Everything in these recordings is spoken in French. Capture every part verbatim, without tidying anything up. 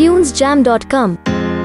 tunes jam dot com.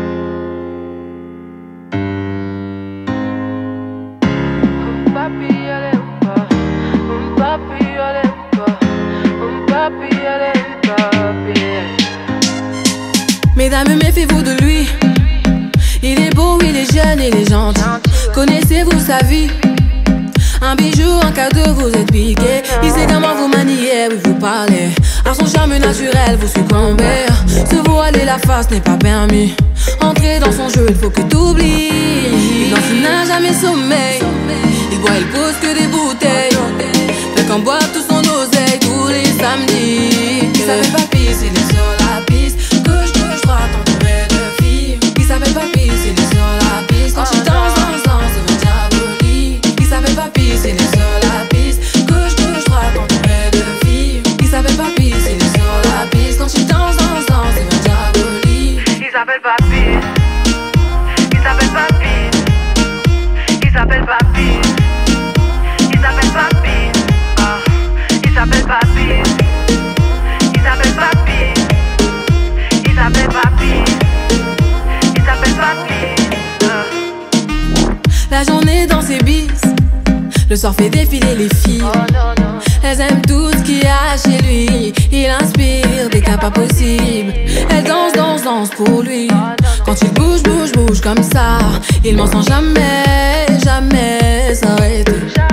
Mesdames, méfiez-vous de lui. Il est beau, il est jeune, il est gentil. Connaissez-vous sa vie? Un bijou, un cadeau, vous êtes piqué. Il sait comment vous manier, oui vous parlez. À son charme naturel, vous succombez. Se voiler la face n'est pas permis. Entrer dans son jeu, il faut que t'oublies. Il danse, il n'a jamais sommeil. Il boit, il pose que des bouteilles. Fait qu'en boit tout son oseille tous les samedis. Il s'appelle Papy, c'est les sur la piste. Gauche, gauche, droite, entouré de filles. Il s'appelle Papy, c'est les sur la piste. Quand il danse, danse, danse, c'est mon diabolique. Il s'appelle Papy, c'est les sur la piste. Gauche, gauche, droite, entouré de filles. Il s'appelle Papy, c'est les sur la piste. Quand il danse, danse, danse, c'est mon diabolique. Il s'appelle Papy. Il s'appelle Papy. Il s'appelle Papy. Il s'appelle Papy. Ah. Il s'appelle Papy. Il s'appelle Papy. Il s'appelle Papy. Il s'appelle Papy. Ah. La journée dans ses bis. Le soir fait défiler les filles. Oh non, non. Elles aiment tout ce qu'il y a chez lui. Il inspire des cas pas possibles. Elle danse, danse, danse pour lui. Quand il bouge, bouge, bouge comme ça, il m'en sent jamais, jamais s'arrêter.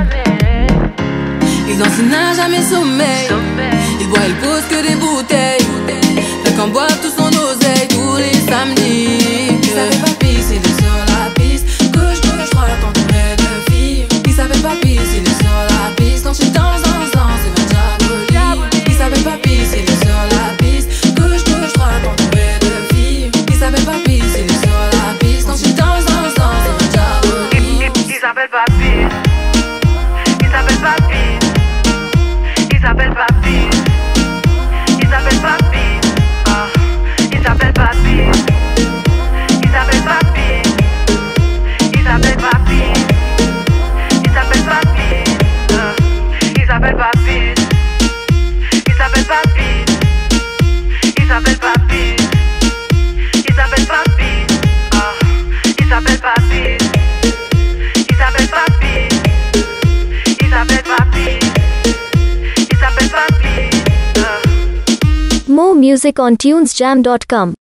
Il danse, il n'a jamais sommeil. Il boit, il pose que des bouteilles. Fait qu'en boit tout son oseille tous les samedis. Il s'appelle Papy, c'est les sur la piste. Gauche, gauche, droite, entouré de filles. Il s'appelle Papy, c'est les sur la piste. Quand il danse, danse, danse, c'est mon diabolique. Il s'appelle Papy, c'est les sur la piste. Gauche, gauche, droite, entouré de filles. Il s'appelle Papy, c'est les sur la piste. Quand il danse, danse, danse, c'est mon diabolique. Il s'appelle Papy. Il s'appelle Papy. Il s'appelle Papy. Il s'appelle Papy. Ah. Il s'appelle Papy. Il s'appelle Papy. Il s'appelle Papy. Il s'appelle Papy. Ah. Il s'appelle Papy. Il s'appelle Papy. Il s'appelle Papy. Il s'appelle Papy. Ah. Il s'appelle Papy. Il s'appelle Papy. Il s'appelle Papy. Il s'appelle Papy. Ah. More music on tunes jam dot com.